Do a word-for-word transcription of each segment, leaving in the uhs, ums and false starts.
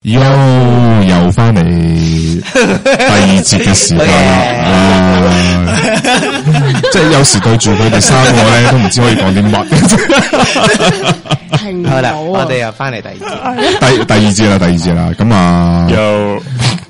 又又翻嚟第二節嘅時間啦，即係有時對住佢哋三個咧，都唔知可以講啲乜。 停唔到啊！我哋又翻嚟第二節， 第第二節啦，第二節啦，咁啊， 又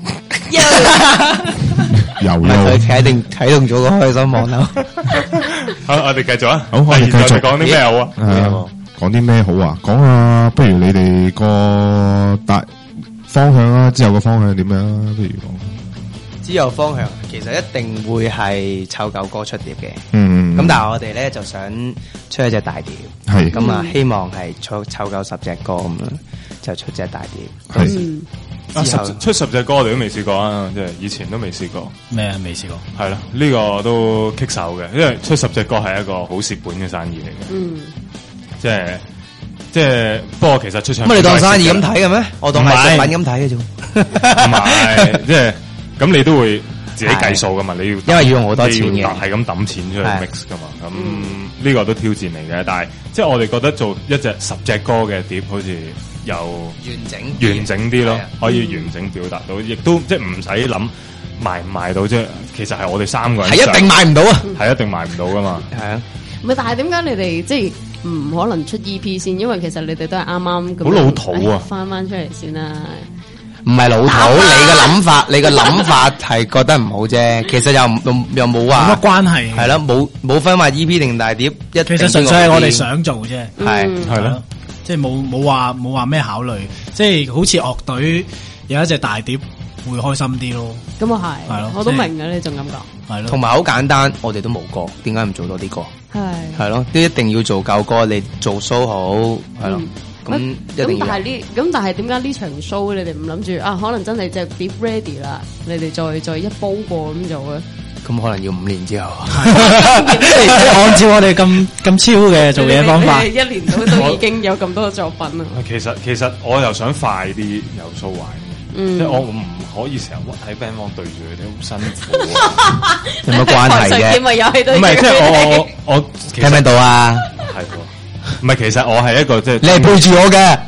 又唔係佢啟定啟動咗個開心網啦。 好，我哋繼續啊。 好，我哋繼續講啲咩好啊？ 講啲咩好啊？講下，不如你哋個大方向啊，之後個方向點樣啊？不如講之後方向其實一定會係湊狗歌出碟嘅。 嗯， 咁但係我哋咧就想出一隻大碟， 係咁啊，希望係湊湊夠十隻歌咁樣，就出隻大碟。 係啊，十出十隻歌我哋都未試過啊，即係以前都未試過。 咩啊？未試過？ 係啦，呢個都棘手嘅，因為出十隻歌係一個好蝕本嘅生意嚟嘅。 嗯， 即係即係，不過其實出唱咁你當生意咁睇嘅咩？我當藝術品咁睇嘅啫。 唔係，即係咁你都會自己計數噶嘛？你要因為要用好多錢嘅， 係咁抌錢出去 mix 噶嘛？咁呢個都挑戰嚟嘅，但係即係我哋覺得做一隻十隻歌嘅碟，好似又完整完整啲咯，可以完整表達到，亦都即係唔使諗賣唔賣到啫。其實係我哋三個人係一定賣唔到啊， 係一定賣唔到噶嘛。 係啊， 唔係，但係點解你哋即係唔可能出 E P 先？因為其實你哋都係啱啱咁。 好老土啊！ 翻翻出嚟先啦。 唔係老土，你嘅諗法，你嘅諗法係覺得唔好啫。其實又又又冇話冇乜關係。 係啦，冇冇分話 E P 定大碟，一其實純粹係我哋想做啫。 係係咯， 即係冇冇話冇話咩考慮，即係好似樂隊有一隻大碟會開心啲咯。 咁啊係，係咯，我都明嘅呢種感覺。 係咯， 同埋好簡單，我哋都冇歌，點解唔做多啲歌？ 係係咯，都一定要做舊歌，你做 show 好係咯。咁咁但係呢？咁但係點解呢場 show 你哋唔諗住啊？可能真係隻碟 ready 啦，你哋再再一煲過咁做咧？ 咁可能要五年之後， 按照我哋咁咁超嘅做嘢方法， 一年都都已經有咁多作品啦。 其實其實我又想快啲有 show 玩， 嗯、 即係我唔可以成日屈喺 band 房對住佢哋好辛苦、啊。 有乜關係嘅？ 唔係即係我我我聽唔聽到啊？ 係。唔係，其實我係一個即係， 你係背住我嘅，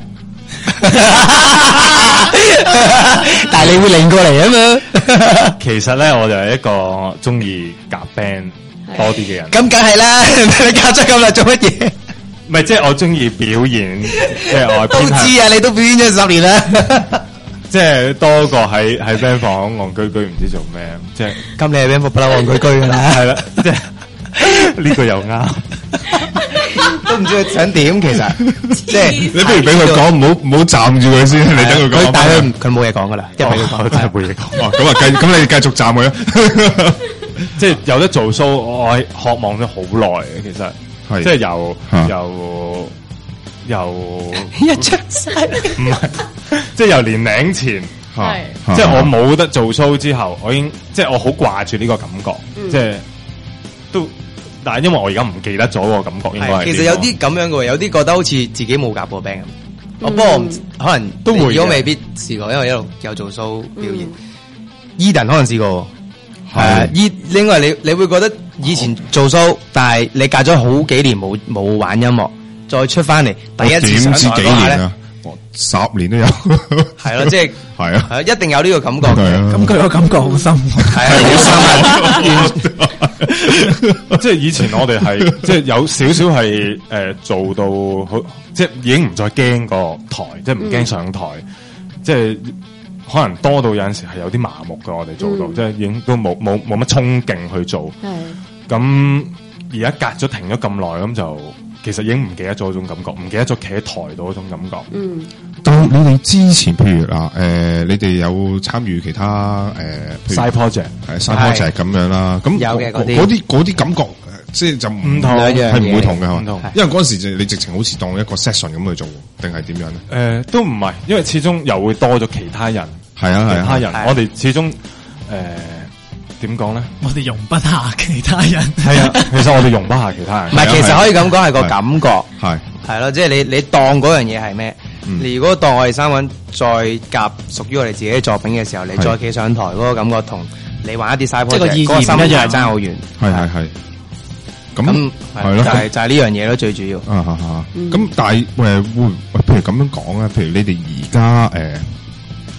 但係你會擰過嚟啊嘛。 其實咧，我就係一個中意夾 band 多啲嘅人。 咁梗係啦，你夾咗咁耐做乜嘢？ 唔係，即係我中意表演，即係我都知啊，你都表演咗十年啦。 即係多過喺喺 band 房戇居居唔知做咩，即係咁你係 band 房不嬲戇居居噶啦， 係啦，即係呢個又啱。 都唔知佢想點，其實即係你不如俾佢講，唔好唔好站住佢先，你等佢講。 但係佢佢冇嘢講噶啦，一俾佢講， 真係冇嘢講。 哦，咁啊，繼咁你繼續站佢啊。 即係有得做 show，我係渴望咗好耐嘅，其實係即係由由由一出世， 唔係即係由年零前， 係即係我冇得做 show 之後，我已經即係我好掛住呢個感覺，即係都。但係因為我而家唔記得咗個感覺，應該係其實有啲咁樣嘅喎，有啲覺得好似自己冇夾過 band 咁。我不過可能都會， 如果未必試過，因為一路有做 show 表演。Eden 可能試過，係依另外你你會覺得以前做 show，但係你隔咗好幾年冇冇玩音樂，再出翻嚟第一次上台嗰下咧， 十年都有， 係咯，即係係啊， 係一定有呢個感覺嘅。 咁佢個感覺好深， 係啊，好深啊！ 即係以前我哋係即係有少少係誒做到好，即係已經唔再驚個台，即係唔驚上台，嗯、即係可能多到有陣時係有啲麻木嘅，我哋做到，嗯、即係已經都冇冇冇乜衝勁去做。係咁而家隔咗停咗咁耐，咁就其實已經唔記得咗嗰種感覺，唔記得咗企喺台度嗰種感覺。嗯。 但係你哋之前，譬如嗱，誒、呃，你哋有參與其他誒 side project， 係 side project 咁樣啦。咁有嘅嗰啲， 嗰啲嗰啲感覺，即係就唔同，係唔會同嘅，係嘛？因為嗰陣時就你直情好似當一個 session 咁去做，定係點樣咧？誒、 呃，都唔係，因為始終又會多咗其他人， 係啊， 其他人，我哋始終誒點講咧？ 我哋容不下其他人。 係啊，其實我哋容不下其他人。 唔係，其實可以咁講係個感覺， 係係咯，即係你你當嗰樣嘢係咩？你如果當我哋三個人再夾屬於我哋自己作品嘅時候，你再企上台嗰個感覺，同你玩一啲 side project 個意義唔一樣，爭好遠。 係係係。咁係咯， 就係就係呢樣嘢咯，最主要。 啊啊啊！咁但係誒會，譬如咁樣講咧，譬如你哋而家誒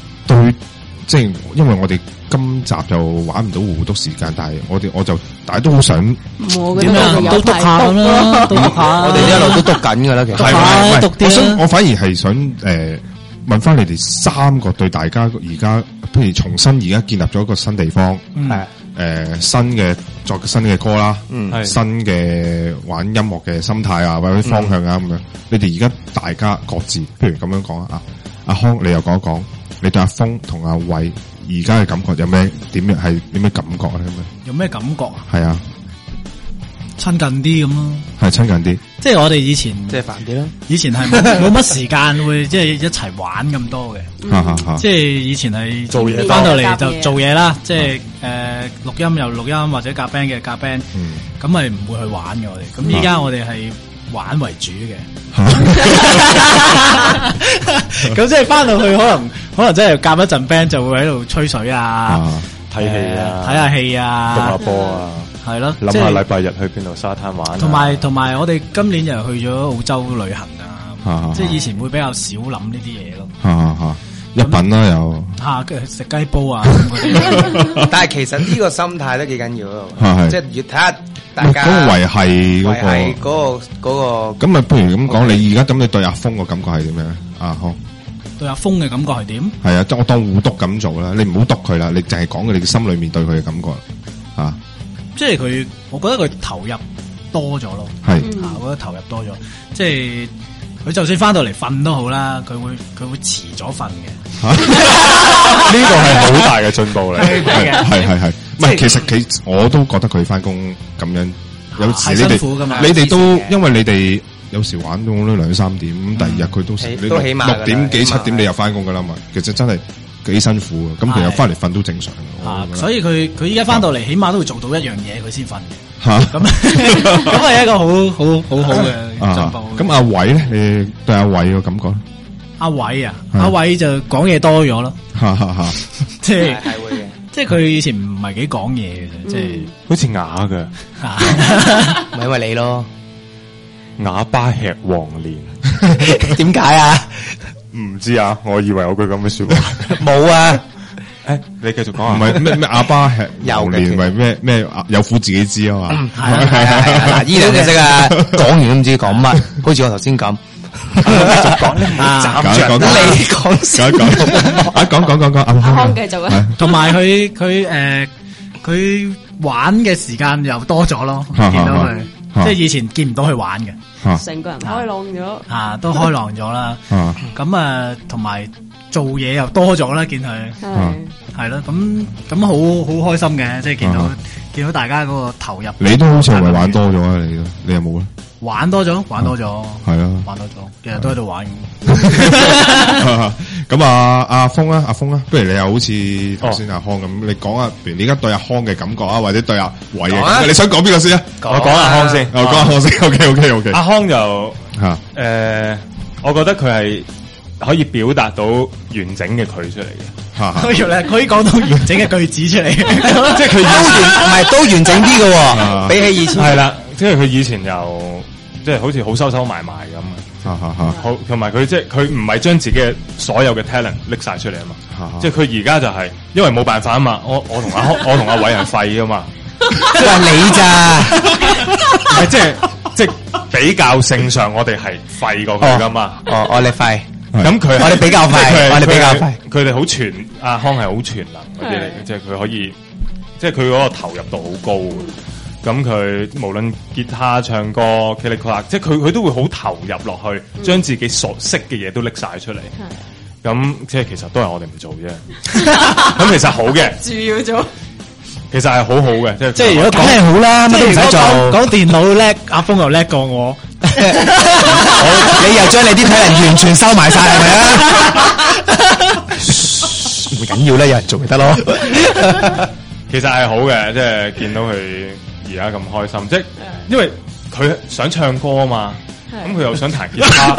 佢即係因為我哋今集就玩唔到糊篤時間，但係我哋我就大家都好想我覺得我哋有都篤下咁啦，都篤下。 我哋一路都篤緊噶啦，其實係唔係唔係篤啲啦我想我反而係想誒、呃、問翻你哋三個對大家而家，譬如重新而家建立咗一個新地方， 嗯係誒、呃、新嘅作新嘅歌啦， 嗯係新嘅玩音樂嘅心態啊，或者方向啊咁樣。你哋而家大家各自，譬如咁樣講啊，阿康你又講一講，你對阿峰同阿偉而家嘅感覺有咩點樣係有咩感覺咧？咁樣有咩感覺啊？ 係啊， 親近啲咁咯。 係親近啲， 即係我哋以前， 即係煩啲啦。 以前係冇冇乜時間會即係一齊玩咁多嘅。 哈哈哈。 即係以前係做嘢翻到嚟夾嘢就做嘢啦，即係誒錄音又錄音或者夾 band 嘅夾 band， 嗯咁咪唔會去玩嘅我哋。咁依家我哋係玩為主嘅。咁即係翻到去可能可能真係夾一陣 band 就會喺度吹水啊， 啊， 睇戲啊， 睇下戲讀下啊， 波啊， 係咯， 諗即係下禮拜日去邊度沙灘玩啊。 同埋同埋我哋今年又去咗澳洲旅行啊啊，即係以前會比較少諗呢啲嘢咯。 哈哈哈，一品啦又， 吓，跟住食雞煲啊咁嗰啲。 但係其實呢個心態都幾緊要咯， 係係即係越睇下大嗰家個維係維嗰係個。 嗰個嗰個。 咁啊，不如咁講，你而家咁你對阿峰個感覺係點樣？阿康對阿峰嘅感覺係點？ 係啊，我當互督咁做啦，你唔好督佢啦，你淨係講佢哋心裏面對佢嘅感覺啊， 即係佢，我覺得佢投入多咗咯。 係嗯啊，我覺得投入多咗，即係佢就算翻到嚟瞓都好啦，佢會佢會遲咗瞓嘅。 呢個係好大嘅進步嚟。 係係係係，唔係其實佢我都覺得佢翻工咁樣，有時係你辛苦㗎嘛哋你哋都嘅因為你哋有時玩到都兩三點，咁第二日佢都起你都起碼㗎啦六點幾起碼七點你又翻工噶啦嘛，其實真係幾辛苦嘅，咁其實係翻嚟瞓都正常嘅。 啊我覺，得所以佢佢依家翻到嚟，起碼都會做到一樣嘢，佢先瞓嘅。 嚇咁咁係一個好好好好嘅進啊步。 咁阿偉咧，你對阿偉個感覺咧？ 阿偉啊， 係阿偉就講嘢多咗咯， 哈哈哈。 即係係係會嘅， 嗯即係佢以前唔係幾講嘢嘅，即係好似啞嘅， 啊咪因為你咯？ 啞巴吃黃連。 點解啊？ 唔知啊，我以為有句咁嘅說話。 冇啊！ 誒，你繼續講唔啊。 係咩咩啞巴吃有嘅榴蓮，為咩咩有苦自己知啊嘛。 係啊係啊係啊，嗱，依兩隻識啊，講完都唔知講乜，好似我頭先咁。講你唔好啊斬着講講你講先講一講，啊講講講講，阿阿康康繼續啊， 同埋佢佢誒佢玩嘅時間又多咗咯， 啊見到佢啊即係以前見唔到佢玩嘅， 嚇成個人開朗咗。 啊都開朗咗啦。 啊咁啊，同埋做嘢又多咗啦，見佢係係咯，咁咁好好開心嘅，即係見到啊見到大家嗰個投入。 你都好似係咪玩多咗啊？你都你有冇咧？ 玩多咗，玩多咗， 係啊。 玩多咗，日日都喺度玩。 咁啊，阿峰啊，阿峰啊，不如你又好似頭先阿康咁，你講下，譬如你而家對阿康嘅感覺啊，或者對阿偉嘅講啊感覺，你想講邊個先啊？ 我講阿康先。 我講阿康先，OK OK OK， 阿康就吓誒，我覺得佢係可以表達到完整嘅佢出嚟嘅。 吓佢原來可以講到完整嘅句子出嚟， 即係佢以前唔係都完整啲嘅啊喎，比起以前。 係啦，即係佢以前又即係好似好收收埋埋咁啊。 吓吓吓好，同埋佢即係佢唔係將自己嘅所有嘅 talent 拎晒出嚟啊嘛。 吓， 即係佢而家就係因為冇辦法啊嘛。我我同阿康我同阿偉係廢噶嘛。 喂你咋？ 唔係即係即係比較性上，我哋係廢過佢噶嘛。 哦，我哋快。 咁佢我哋比較快即係佢係我哋比較快。 佢哋好全，阿康係好全能嗰啲嚟嘅，即係佢可以，即係佢嗰個投入度好高嘅。咁佢無論吉他、唱歌、K 哩 K 即係佢佢都會好投入落去，將自己所識嘅嘢都拎晒出嚟。咁即係其實都係我哋唔做啫。咁其實好嘅， 主要做其實係好好嘅，即係即係如果梗係好啦，乜都唔使做。 講電腦叻，阿峰又叻過我。 你又將你啲體能完全收埋晒係咪啊？唔緊要啦，有人做咪得咯。 其實係好嘅，即係見到佢而家咁開心，即係因為佢想唱歌啊嘛，咁佢又想彈吉他，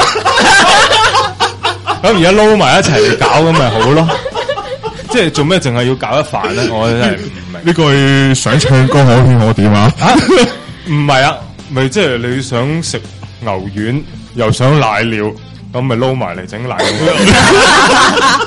咁而家撈埋一齊搞咁咪好咯。即係做咩淨係要搞一飯咧？我真係唔明。 呢句想唱歌可圈可點啊？ 唔係啊，咪即係你想食牛丸，又想奶料，咁咪撈埋嚟整奶料。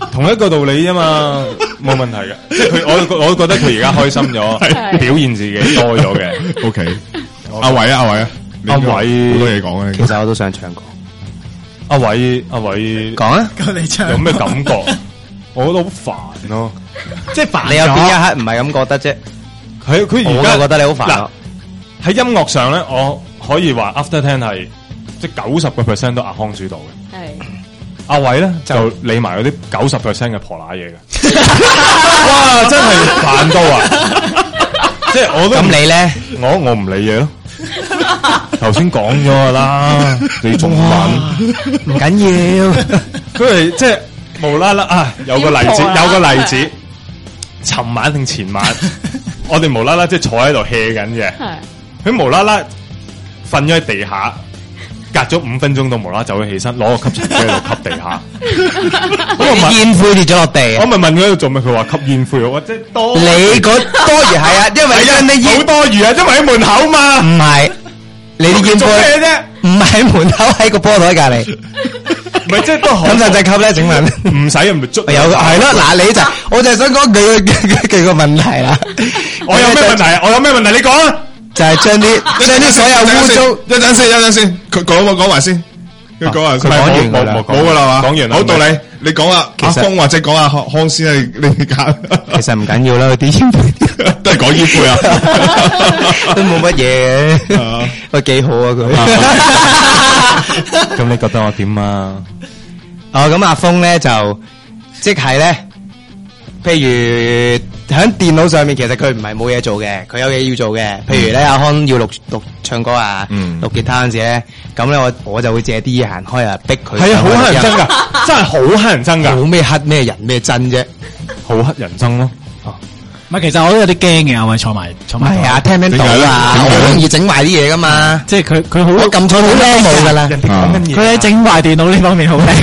同一個道理啫嘛，冇問題嘅。即係佢，我我覺得佢而家開心咗，表現自己多咗嘅。 O K， 阿偉啊，阿偉啊，你阿偉好多嘢講啊。 其實我都想唱歌。 阿偉，阿偉講啊， 咁你唱有咩感覺？我覺得好煩咯， 即係煩你有邊一咗。 刻唔係咁覺得啫？ 佢佢而家我就覺得你好煩嗱咯。 喺音樂上咧，我可以話 After Ten 係即係九十個 percent 都阿康主導嘅。 係阿偉咧就理埋嗰啲九十 percent 嘅婆乸嘢嘅。哇！真係煩到啊！即係我都咁你咧？ 我我唔理嘢咯。頭先講咗噶啦，你仲問？ 唔緊要， 佢係即係無啦啦啊！有個例子，有個例子。尋晚定前晚，我哋無啦啦即係坐喺度 hea 緊嘅。 係佢無啦啦瞓咗喺地下，隔咗五分鐘到無啦啦走咗起身，攞個吸塵機喺度吸地下。咁我問煙灰跌咗落地。 我咪問佢喺度做咩？佢話吸煙灰。我即係多你嗰多餘係啊，因為將啲好煙多餘啊，因為喺門口嘛。 唔係你啲煙做咩灰啫？ 唔係喺門口，喺個波台隔離。 唔係即係都好。 咁使唔使吸咧？請問唔使唔捉。 有係咯，嗱你就我就係想講佢佢佢個問題啦。 我有咩問題？我有咩問題？你講啊！ 就係將啲將啲所有污糟。 一陣先，一陣先，佢講我講埋先，佢講埋先。 佢講完㗎啦冇冇㗎啦嘛？ 講完啦好道理，你講啊，阿其實峰或者講阿康康先係你揀， 其實唔緊要啦，啲煙灰都係講煙灰啊， 都冇乜嘢嘅， 啊喂幾好啊佢。 咁你覺得我點啊？ 哦，咁阿峰咧就即係咧，譬如喺電腦上面，其實佢唔係冇嘢做嘅，佢有嘢要做嘅。譬如咧，阿康要錄錄唱歌啊， 嗯錄吉他嗰陣時咧，咁咧我我就會借啲嘢行開啊，逼佢。 係啊，好乞人憎噶，真係好乞人憎噶， 冇咩黑咩人咩真啫。 好乞人憎咯。 唔係，其實我都有啲驚嘅，阿偉坐埋坐埋。 係啊，聽唔聽到啊？ 點解咧我好容易整壞啲嘢噶嘛。 即係佢佢好我撳錯好叻冇噶啦。 人哋講緊嘢， 佢喺整壞電腦呢方面好叻。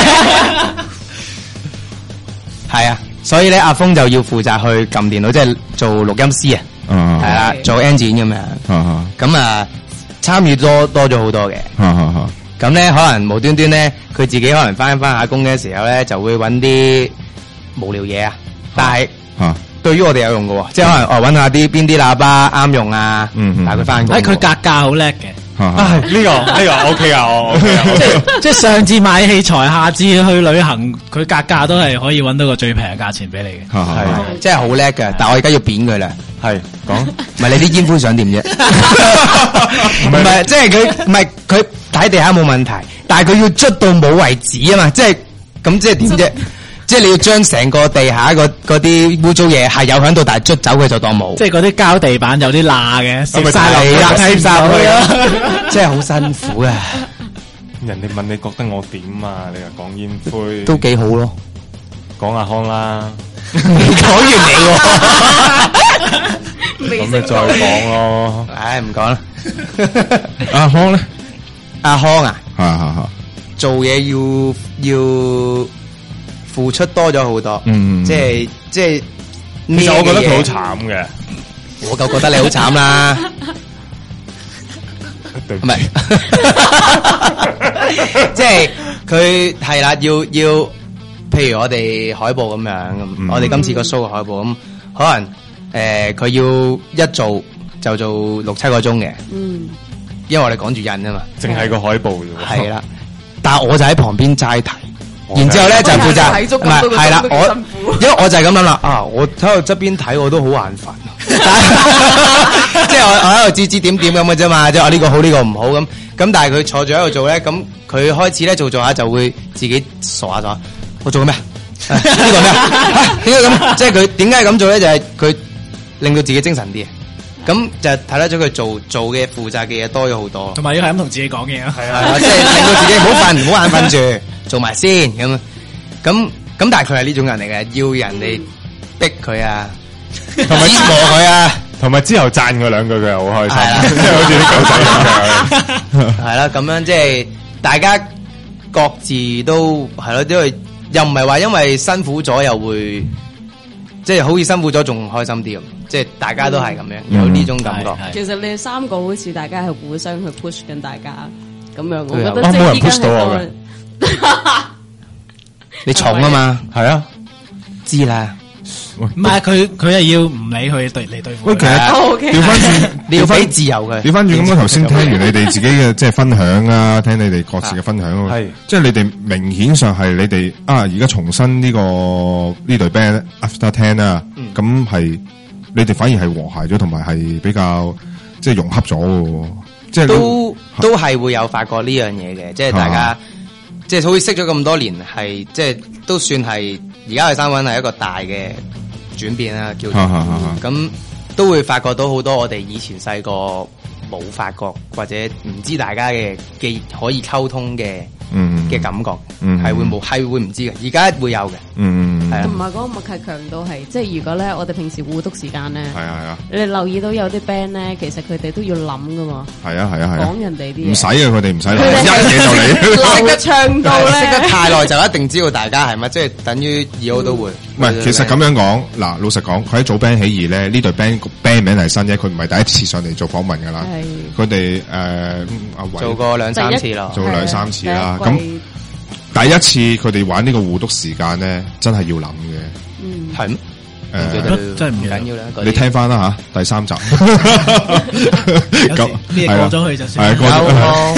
係啊，所以咧阿峰就要負責去撳電腦，即係做錄音師啊。 啊係啦，做 engine 咁樣。 啊咁啊，參與多多咗好多嘅。 啊啊咁咧，可能無端端咧，佢自己可能翻翻下工嘅時候咧，就會揾啲無聊嘢啊。但係啊對於我哋有用嘅喎，即係可能哦揾下啲邊啲喇叭啱用啊， 嗯嗯帶佢翻工喎。 誒，佢格價好叻嘅， 啊啊，呢個呢個 OK 啊，我 OK 啊即係即係上至買器材，下至去旅行，佢格價都係可以揾到個最平嘅價錢俾你嘅。 啊係真係好叻嘅，但係我而家要扁佢啦。 係講唔係你啲煙灰想點啫？唔係，即係佢唔係佢睇地下冇問題，但係佢要捽到冇為止啊嘛！即係咁，即係點啫？即係你要將成個地下嗰嗰啲污糟嘢係有喺度，但係捽走佢就當冇。 即係嗰啲膠地板有啲罅嘅，食晒落係啦， 去， 睇晒落去啊！真係好辛苦啊！ 人哋問你覺得我點啊？你又講煙灰， 都幾好咯。 講阿康啦， 講完你喎， 咁你再講咯。 唉，唔講啦。 阿康咧， 阿康啊， 係係係， 做嘢要要付出多咗好多。 嗯即係即係。 其實我覺得佢好慘。 慘嘅， 我就覺得你好慘啦， 對唔係，即係佢係啦，要要，譬如我哋海報咁樣，咁、 嗯我哋今次個 show 嘅海報咁，可能誒佢、要一做就做六七個鐘嘅， 嗯， 因為我哋趕住印啊嘛， 淨係個海報啫喎。 係啦，但係我就喺旁邊齋睇。 哦然之後咧就負責， 睇足唔係咁多個鐘係啦，我都幾辛苦因為我就係咁諗啦，啊，我喺度側邊睇我都好眼煩，即係我我喺度指指點點咁嘅啫嘛，即係話呢個好呢個唔好咁，咁但係佢坐住喺度做咧，咁佢開始咧做做下就會自己傻下咗，我做緊咩啊？呢個咩啊？點解咁？即係佢點解咁做咧？就係佢令到自己精神啲，咁就睇得咗佢做做嘅負責嘅嘢多咗好多。 同埋要係咁同自己講嘢咯。係係啊，即係令到自己唔好瞓，唔好眼瞓住，做埋先咁。咁咁，但係佢係呢種人嚟嘅，要人哋逼佢啊， 同埋折磨佢啊， 同埋之後讚佢兩句，佢又好開係啦心，即係好似啲狗仔咁樣。 係啦，咁樣即係大家各自都係咯，因為又唔係話因為辛苦咗又會，即係好似辛苦咗仲開心啲咁，即係大家都係咁樣，有呢種感覺。 係係其實你哋三個好似大家係互相去 push 緊大家咁樣，我都有覺得啊冇人即係依家 push 到我嘅係多你重啊嘛， 係啊， 知啦。 唔係佢佢係要唔理佢對嚟對付佢。 喂，其實哦，OK 調翻轉， 你要俾自由佢。 調翻轉咁，我頭先聽完你哋自己嘅即係分享啊，聽你哋各自嘅分享， 係即係你哋明顯上係你哋啊，而家重新呢個呢隊 band After Ten 啊，咁係你哋反而係和諧咗，同埋係比較即係融洽咗嘅，即係都都係會有發覺呢樣嘢嘅，即係大家啊即係好似識咗咁多年，係即係都算係而家嘅三個人係一個大嘅轉變啦，叫做哈哈哈哈咁都會發覺到好多我哋以前細個冇發覺或者唔知大家嘅嘅可以溝通嘅嗯嘅感覺， 嗯係會冇係會唔知嘅，而家會有嘅， 嗯係啊同埋嗰個默契強度係，即係如果咧，我哋平時互督時間咧， 係啊係啊你哋留意到有啲 band 咧，其實佢哋都要諗噶嘛， 係啊係啊係啊講，人哋啲嘢唔使啊佢哋唔使諗， 佢哋一嘢就嚟。 流暢到識得咧， 太耐就一定知道大家係乜，即係等於以後都會。 唔係，其實咁樣講，嗱，老實講，佢喺組 band 起義咧，呢隊 band 個 band 名係新啫，佢唔係第一次上嚟做訪問噶啦。 係佢哋誒阿偉做過兩三次咯， 做兩三次啦。咁係啊第一季第一次佢哋玩呢個互督時間咧，真係要諗嘅。 嗯， 係咩？ 誒唔記得真係唔記得緊要啦。嗰啲你聽翻啦吓，第三集。 有時咩過咗去就算。 係過咗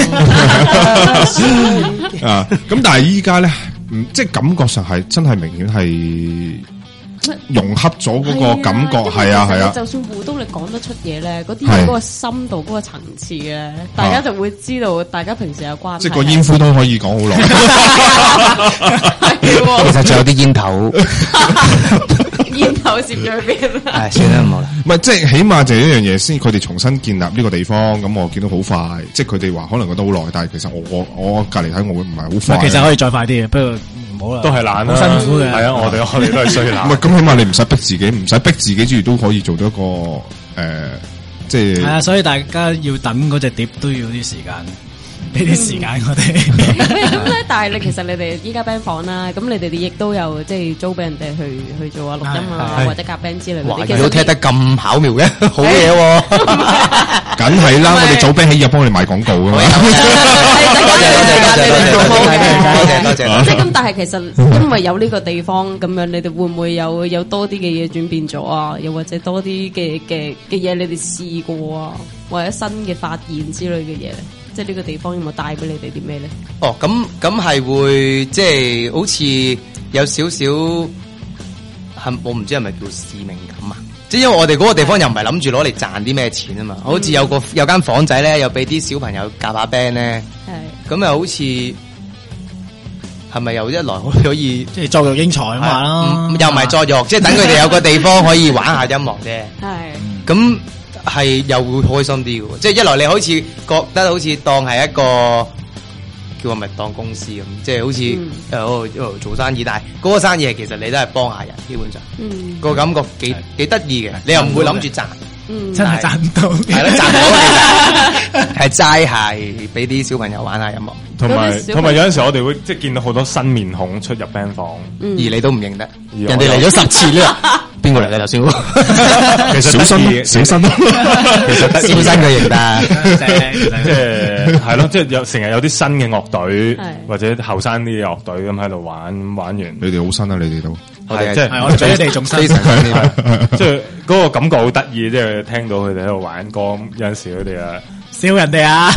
有啊，咁但係依家咧，唔即係感覺上係真係明顯係融合咗嗰個感覺，係啊係啊。 就算互動你講得出嘢咧，嗰啲係嗰個深度、嗰個層次咧，大家就會知道大家平時有關係。 即係個煙灰都可以講好耐。 係喎其實仲有啲煙頭， 煙頭攝咗去邊啊？ 唉，算啦，唔好啦。 唔係，即係起碼就係一樣嘢先，佢哋重新建立呢個地方，咁我見到好快，即係佢哋話可能覺得好耐，但係其實我我我隔離睇我會唔係好快。 其實可以再快啲嘅，不過唔好啦。 都係懶啦， 好辛苦嘅。 係啊，我哋我哋都係衰唔係懶。 咁，起碼你唔使逼自己，唔使逼自己之餘都可以做到一個誒、呃，即係係啊，所以大家要等嗰隻碟都要啲時間，俾啲時間我哋。 咁咧，但係你其實你哋依家 band 房啦，咁你哋亦都有即係租俾人哋去去做下錄音啊， 係係或者夾 band 之類嗰哇！ 啲。其實如果踢得咁巧妙嘅，好嘢喎！ 梗係啦，我哋早兵起日幫你賣廣告噶嘛。 多謝多謝多謝多謝多謝多謝。 即係咁，但係其實因為有呢個地方咁樣，你哋會唔會有有多啲嘅嘢轉變咗啊？又或者多啲嘅嘅嘅嘢你哋試過啊？或者新嘅發現之類嘅嘢咧？即係呢個地方有冇帶俾你哋啲咩咧？ 哦，咁咁係會即係好似有少少係我唔知係咪叫使命感啊？即係因為我哋嗰個地方又唔係諗住攞嚟賺啲咩錢啊嘛，好似有個有間房仔咧，又俾啲小朋友夾下 band 咧， 係咁又好似係咪又一來可以即係作育英才啊嘛啦嗯，又唔係作育，即係等佢哋有個地方可以玩下音樂啫。 係咁係又會開心啲嘅喎，即係一來你好似覺得好似當係一個叫我咪當公司咁，即係好似誒喺度做生意，但係嗰個生意係其實你都係幫下人，基本上嗯個感覺幾幾得意嘅，你又唔會諗住賺， 嗯真係賺唔到。 係咯賺到其實係齋係俾啲小朋友玩下音樂， 同埋嗰啲小同埋有陣時我哋會即係見到好多新面孔出入 band 房， 而你都唔認得， 而我人哋嚟咗十次呢，邊個嚟嘅頭先？ 其實小心得意小心咯。 其實得意小新佢認得。 即係係咯，即係有成日有啲新嘅樂隊係或者後生啲嘅樂隊咁喺度玩，玩完你哋好新啊，你哋都我哋即係係我哋比你哋仲新。 非常新呢即係嗰個感覺好得意，即係聽到佢哋喺度玩歌，有陣時佢哋啊， 笑人哋啊！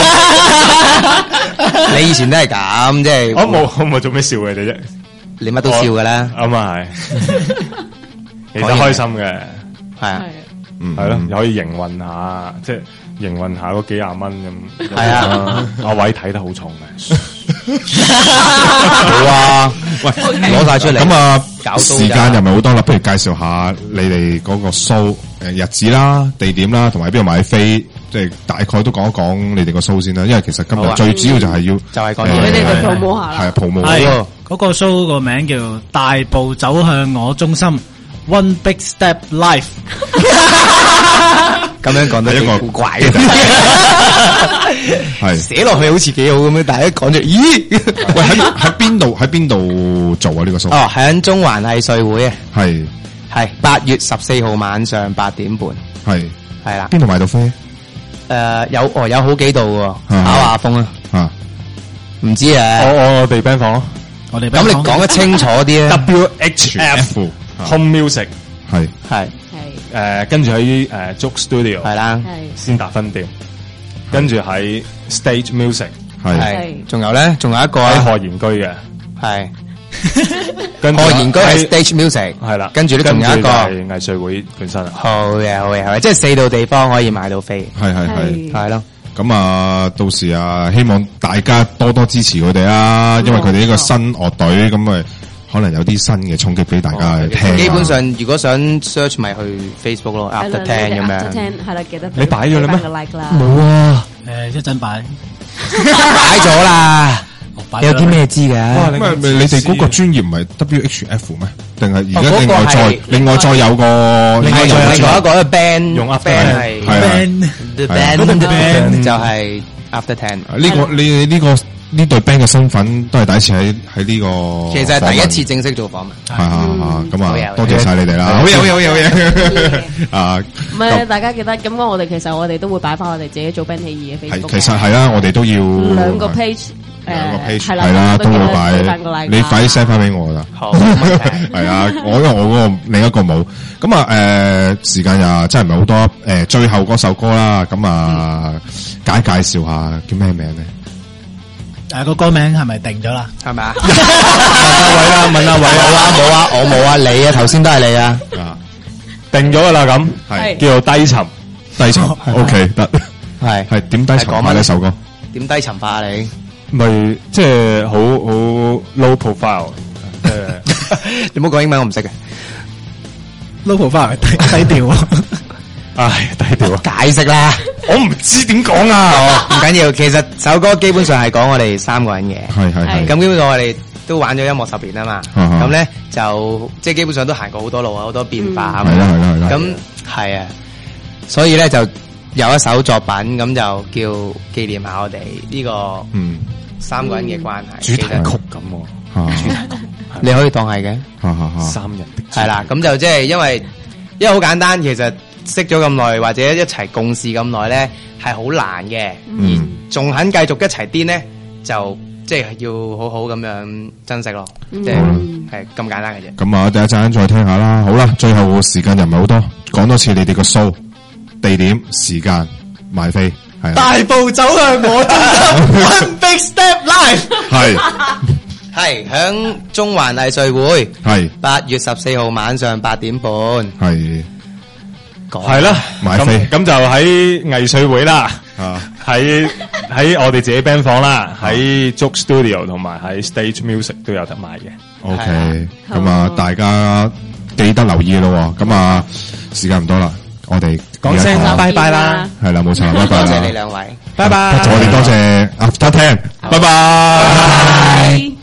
你以前都係咁，即係我冇我冇做咩笑佢哋啫， 你乜都笑噶啦， 咁啊係，其實開心嘅， 係啊。 嗯係咯，又可以營運下，即係營運下嗰幾廿蚊咁。 係啊， 阿偉睇得好重嘅， 好啊，喂，攞晒出嚟。 咁啊搞到， 時間又唔係好多啦，不如介紹下你哋嗰個 show 誒日子啦、地點啦，同埋邊度買飛，即係大概都講一講你哋個 show 先啦。因為其實今好啊日最主要就係要就係講誒嘢你哋就 promote 下啦係啊 promote 係喎嗰個 show 個名叫《大步走向我中心 One Big Step Life》。 咁樣講得係一個幾古怪嘅， 係。 寫落去好似幾好咁樣，但係一講咗，咦？ 喂，喺喺邊度喺邊度做啊？呢個 show 哦，喺中環藝穗會啊， 係係八月十四號晚上八點半， 係係啦。 邊度買到飛誒，有哦，有好幾度喎， 啊考下風啊， 啊？ 唔知啊。 我我哋 band 房咯， 我哋咁你講得清楚啲咧 W H F Home Music 係係係誒，跟住喺誒 Joke Studio 係啦， 係先達分店，跟住喺 Stage Music 係係，仲有咧，仲有一個喺啊， 何賢居嘅， 係跟住何賢居係喺 Stage Music， 係啦， 跟住咧仲有一個係藝穗會本身啊。 好嘅好嘅好嘅，即係四度地方可以買到飛， 係係係。 係咯。 咁啊，到時啊，希望大家多多支持佢哋啦，因為佢哋呢個新樂隊，咁咪可能有啲新嘅衝擊俾大家去聽啊。 基本上如果想 search 咪去 Facebook 咯，After Ten 咁樣。 After Ten 係啦，記得你擺咗啦咩俾個 like 啦。 冇啊， 誒一陣擺， 擺咗啦。你有啲咩知嘅？ 哇咁啊，你哋嗰個專業唔係 W H F 咩？定係而哦嗰個家另外再係另外再有個另外有另外另外一個個一個 band 用 After band Ten 係係啊 band The 係啊 Band The Band 就係 After Ten。 呢個你呢個呢隊 band 嘅身份都係第一次喺喺呢個其實係第一次正式做訪問。 係係係咁啊， 好嘢多謝晒你哋啦，好嘢好嘢好嘢好嘢啊！ 唔係，大家記得咁講，我哋其實我哋都會擺翻我哋自己做 band 起義嘅係 Facebook 嘅。 其實係啦，我哋都要兩個 page， 兩個 page 係係啦，都會會擺翻個 like。 你快啲 send 翻俾我啦。 好，冇問題係啊，我因為我嗰個另一個冇，咁啊誒時間又真係唔係好多，誒最後嗰首歌啦，咁啊介介紹下叫咩名咧？ 誒個歌名係咪定咗啦？ 係咪啊？問阿偉啦，問阿偉冇啊冇啊，我冇啊，你啊頭先都係你啊。 啊， 定咗噶啦，咁係叫做低沉。 低沉，OK 得， 係係點低沉啊係講乜呢首歌？ 點低沉法啊你？ 咪即係好好 low profile，誒， 你唔好講英文，我唔識嘅。 logo 翻嚟低低調啊！ 唉，低調啊！ 解釋啦， 我唔知點講啊。 哦，唔緊要。其實首歌基本上係講我哋三個人嘅。 係係係咁基本上我哋都玩咗音樂十年啊嘛。 啊哈咁咧就即係基本上都行過好多路啊，好多變化啊嘛。 係啦係啦係啦咁係啊，所以咧就有一首作品咁就叫紀念下我哋呢個嗯三個人嘅關係。 主題記得曲咁喎， 啊你可以當係嘅。 啊啊啊三人的係啦，咁就即係因為因為好簡單，其實識咗咁耐或者一齊共事咁耐咧，係好難嘅， 嗯而仲肯繼續一齊癲咧，就即係要好好咁樣珍惜咯，即係係咁簡單嘅啫。 咁啊，第一陣再聽下啦。好啦，最後時間又唔係好多，講多次你哋個 show 地點、時間、買飛係啊， 大步走向我中心，One Big Step Live， 係係響中環藝穗會， 係八月十四號晚上八點半， 係係啦， 買飛咁咁就喺藝穗會啦， 啊， 喺喺我哋自己 band 房啦，喺 Joke Studio 同埋喺 Stage Music 都有得賣嘅。 OK，咁啊，大家記得留意咯。咁啊，時間唔多啦，我哋講聲而家拜拜啦， 係啦，冇錯啦，拜拜啦， 多謝你兩位。 拜拜。 我哋多謝 After Ten，拜拜。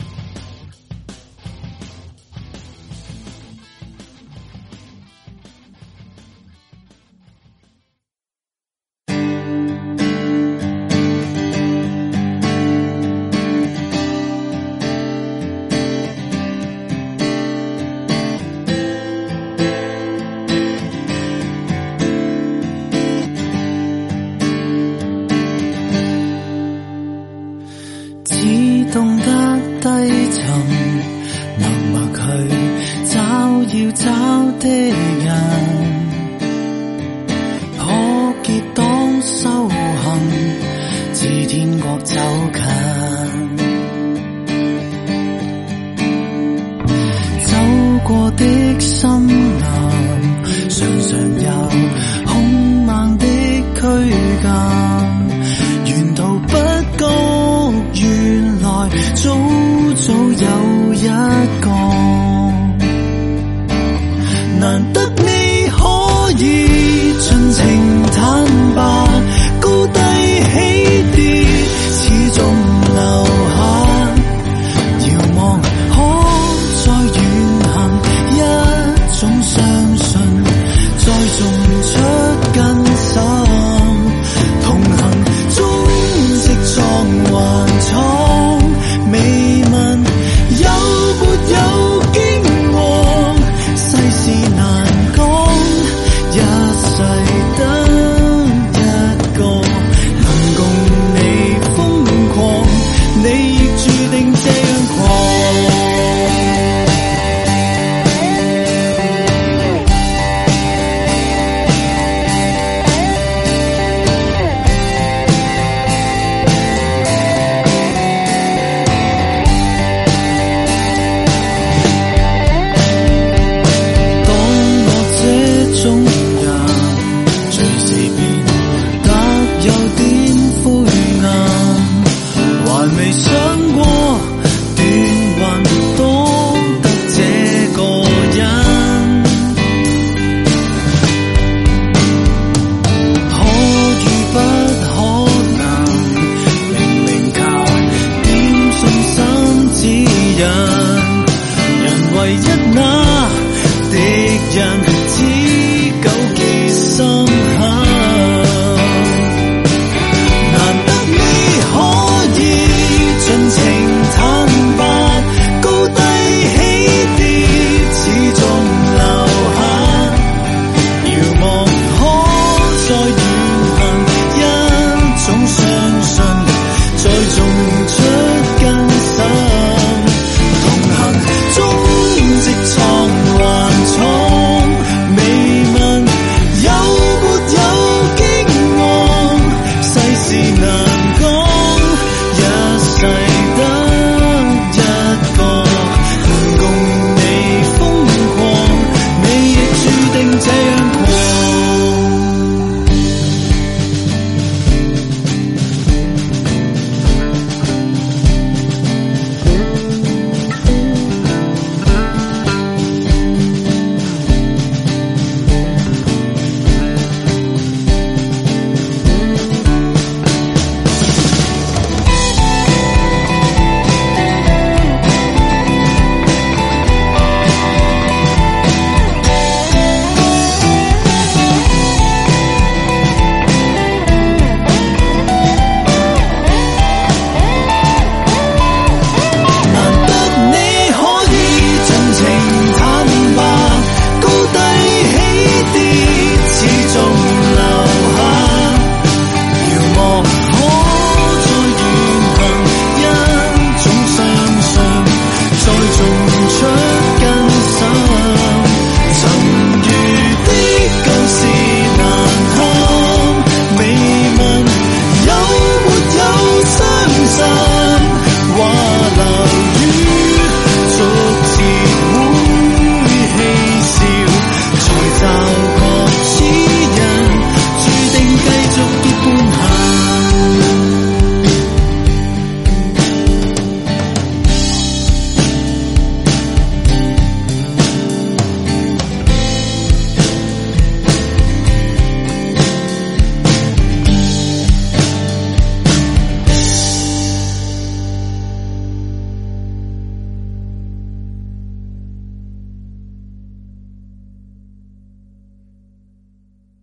只懂得低沉，默默去找要找的人，破結當修行，自天國走近，走過的森林，常常有兇猛的驅近，沿途不覺原來早早有一個